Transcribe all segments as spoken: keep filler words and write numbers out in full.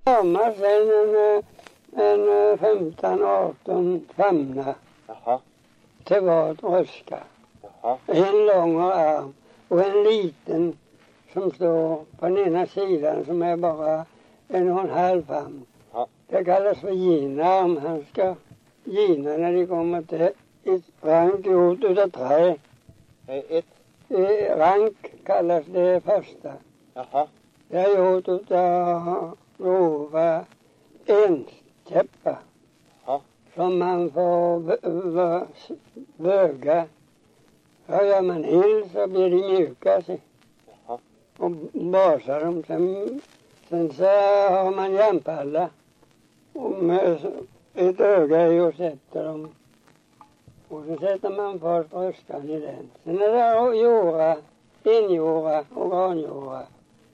Mamma sen en, en femton arton famnar. Jaha. Det var ett röska. Jaha. En lång arm och en liten som står på den ena sidan som är bara en och en halv famn. Ja. Det kallas för ginarm. Han ska gina när de kommer till ett rank gjort utav trä. Ett? Eh, rank kallas det första. Jaha. Det är gjort utav grova enkäppar. Ja. Som man får vö- vöga. Ja, gör man ill så blir de mjuka sig. Jaha. Och basar dem. Sen, sen så har man järnpalla. Och med ett öga i och sätter dem. Och så sätter man först röskan i den. Sen är det jora, enjora och granjora.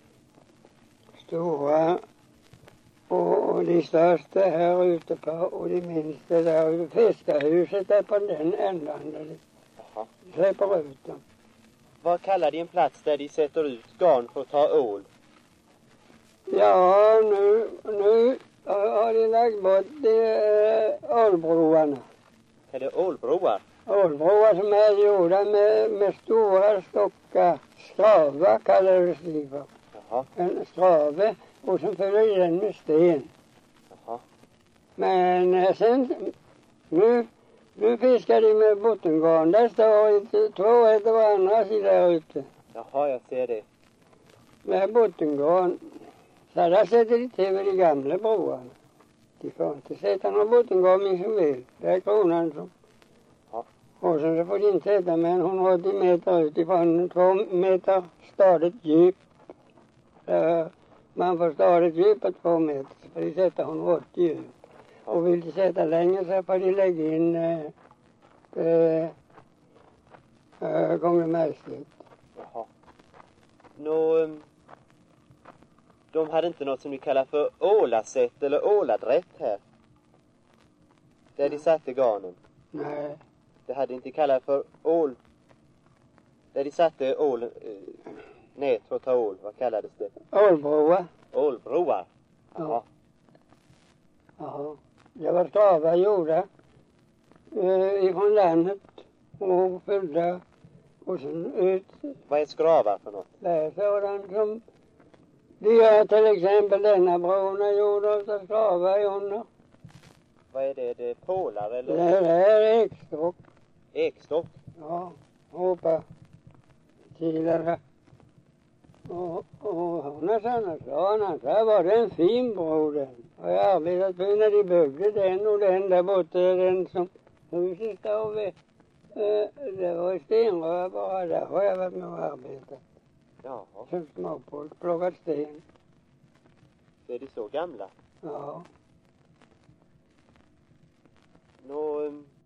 Stora och, och de största här ute på och de minsta där ute. Fiskarhuset är på den ändan där de Jaha. släpper ut dem. Vad kallar de en plats där de sätter ut garn för att ta ål? Ja, nu, nu har de lagt bort de äh, ålbroarna. Är det ålbroar? Ålbroar som är gjorda med, med stora stockar. Strava kallades det för. Jaha. En strave och som fyller i den med sten. Jaha. Men eh, sen, nu, nu fiskar de med bottengarn. Där står inte två efter varandra sig där ute. Jaha, jag ser det. Med bottengarn. Så där sätter de till med de gamla broarna. De får inte sätta någon bottengarn som vill. Det är kronan som. Ja. Och sen så får de inte sätta med en hundraåttio meter utifrån två meter stadigt djup. Uh, man får stadigt djup på två meter. Så får de sätta hundraåttio djup. Ja. Och vill de sätta längre så får de lägga in uh, uh, uh, Gånger Majstad. Jaha. Nå, um, de hade inte något som vi kallar för ålasätt eller åladrätt här. Där de satte garnen. Nej. Det hade inte kallat för ål. Där de satte ål, eh, nät för att ta ål. Vad kallades det? Ålbroa. Ålbroar. Ja. Jaha. Jaha. Det var stavar gjorda uh, ifrån landet och fyllda och sen ut. Vad är skravar för något? Det är sådant som de gör till exempel denna bron är gjord av stavar under. Vad är det? Det är pålar eller? Det här är ekstock. Ekstock? Ja, hoppa kilare. Och, och hon är sådana sådana. Så var det en fin bro den. Och jag arbetat på när de byggde den och den där borta. Den som huset står vid. Eh, det var i stenrör bara. Där har jag varit med och arbetat. Jaha. Som småpojk, plockat sten. Är de så gamla? Ja. Nå, um,